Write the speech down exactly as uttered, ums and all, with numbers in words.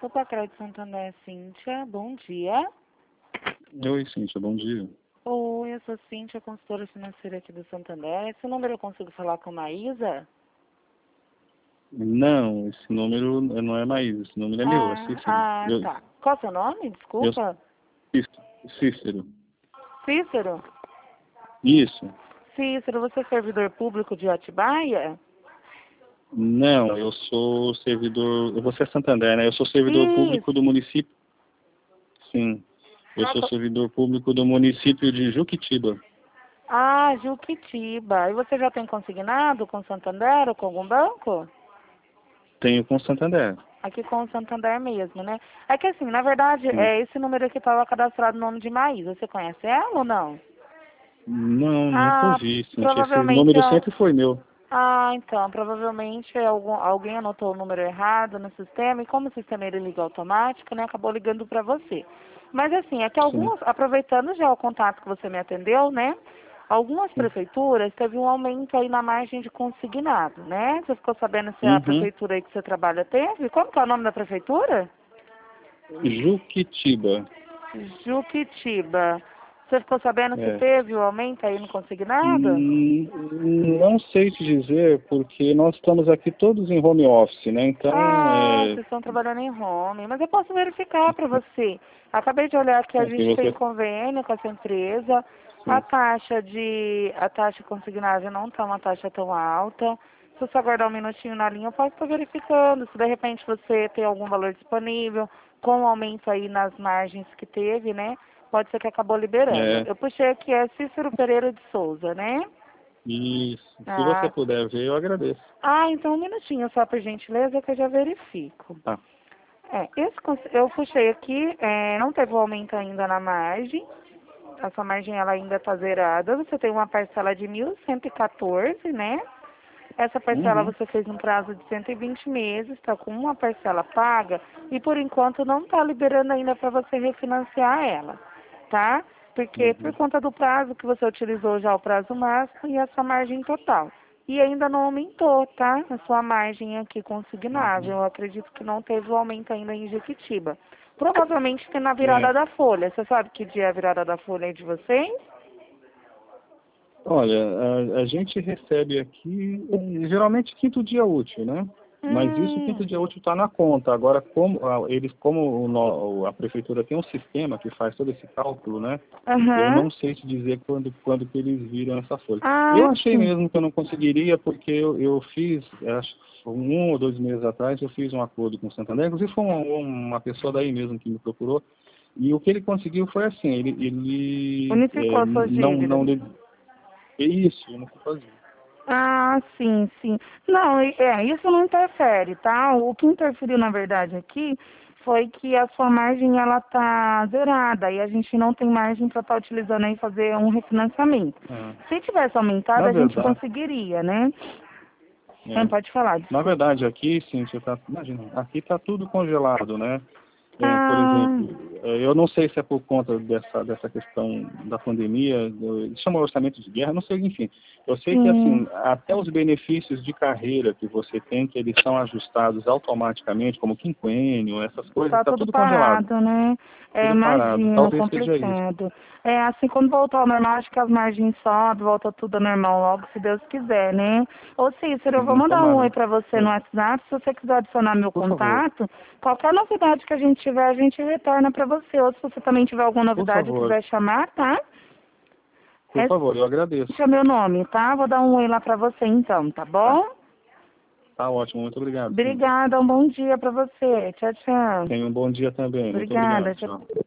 Supacred Santander, Cíntia, bom dia. Oi, Cíntia, bom dia. Oi, eu sou Cíntia, consultora financeira aqui do Santander. Esse número eu consigo falar com a Maísa? Não, esse número não é Maísa, esse número é meu, é Ah, Cícero. ah Eu, tá. Qual é o seu nome? eu, Desculpa. Cícero. Cícero? Isso. Cícero, você é servidor público de Atibaia? Não, eu sou servidor, você é Santander, né? Eu sou servidor público Isso. do município. Sim, eu sou servidor público do município de Juquitiba. Ah, Juquitiba. E você já tem consignado com o Santander ou com algum banco? Tenho com Santander. Aqui com o Santander mesmo, né? É que assim, na verdade, Sim. é esse número aqui estava cadastrado no nome de Maísa. Você conhece ela ou não? Não, nunca Ah, ouvi, Cíntia. Esse provavelmente número é... sempre foi meu. Ah, então, provavelmente algum, alguém anotou o número errado no sistema e como o sistema ele liga automático, né, acabou ligando para você. Mas assim, é que Sim. algumas, aproveitando já o contato que você me atendeu, né, algumas Sim. prefeituras teve um aumento aí na margem de consignado, né? Você ficou sabendo se a Uhum. prefeitura aí que você trabalha teve? Como que é o nome da prefeitura? Juquitiba. Juquitiba. Você ficou sabendo se É. teve o aumento aí no consignado? Hum, Não sei te dizer, porque nós estamos aqui todos em home office, né? Então, Ah, é, vocês estão trabalhando em home. Mas eu posso verificar para você. Acabei de olhar que a é que gente tem você... convênio com essa empresa. A Sim, taxa de a taxa consignada não está uma taxa tão alta. Se você aguardar um minutinho na linha, eu posso estar verificando. Se de repente você tem algum valor disponível, com o aumento aí nas margens que teve, né? Pode ser que acabou liberando. é, Eu puxei aqui, é Cícero Pereira de Souza, né? isso. Se você Ah, puder ver, eu agradeço. ah, então um minutinho só, por gentileza, que eu já verifico. Tá. É, esse, cons- eu puxei aqui, é, não teve um aumento ainda na margem, a sua margem ela ainda está zerada, você tem uma parcela de mil cento e quatorze, né? Essa parcela Uhum. você fez um prazo de cento e vinte meses, está com uma parcela paga e por enquanto não está liberando ainda para você refinanciar ela, tá? Porque por Uhum. conta do prazo que você utilizou já o prazo máximo e a sua margem total. E ainda não aumentou, tá? A sua margem aqui consignável. Uhum. Eu acredito que não teve o aumento ainda em Jequitiba. Provavelmente tem na virada É, da folha. Você sabe que dia é a virada da folha aí de vocês? olha, a, a gente recebe aqui, eh, geralmente, quinto dia útil, né? Mas isso, o quinto Hum, dia útil está na conta. Agora, como ah, eles, como o no- a prefeitura tem um sistema que faz todo esse cálculo, né? Eu aham. não sei te dizer quando, quando que eles viram essa folha. Eu Ah, achei sim. mesmo que eu não conseguiria, porque eu, eu fiz, acho que foi um ou dois meses atrás, eu fiz um acordo com o Santander, inclusive foi uma, uma pessoa daí mesmo que me procurou, e o que ele conseguiu foi assim, ele, ele Unificou eh, as suas não, dívidas. não, isso, eu não fui fazer. Ah, sim, sim. Não, e- é, isso não interfere, tá? O que interferiu, na verdade, aqui foi que a sua margem, ela tá zerada e a gente não tem margem para estar utilizando aí fazer um refinanciamento. Ah, Se tivesse aumentado, na a gente verdade, conseguiria, né? Ah, é, pode falar, na desculpa. verdade aqui, sim, você tá, imagina, aqui está tudo congelado, né? É, por Ah, exemplo, é, eu não sei se é por conta dessa, dessa questão da pandemia, do- eles chamam orçamento de guerra, não sei, enfim. Eu sei que, sim. assim, até os benefícios de carreira que você tem, que eles são ajustados automaticamente, como quinquênio, essas coisas, Tá está tudo tudo congelado, parado, né? É, tudo parado. imagino, Talvez seja isso. complicado. É, assim, quando voltar ao normal, acho que as margens sobem, volta tudo ao normal logo, se Deus quiser, né? Ô, Cícero, eu vou Sim, mandar um oi tomara. pra você no Sim, WhatsApp, se você quiser adicionar meu por favor, contato, qualquer novidade que a gente tiver, a gente retorna pra você. Ou se você também tiver alguma por novidade e favor, quiser chamar, tá? por Esse favor, eu agradeço. é meu nome, tá? Vou dar um oi lá pra você então, tá Tá, bom? tá ótimo, muito obrigado, sim. Obrigada, um bom dia pra você. Tchau, tchau. Tenha um bom dia também, muito obrigado, Obrigada, tchau. tchau.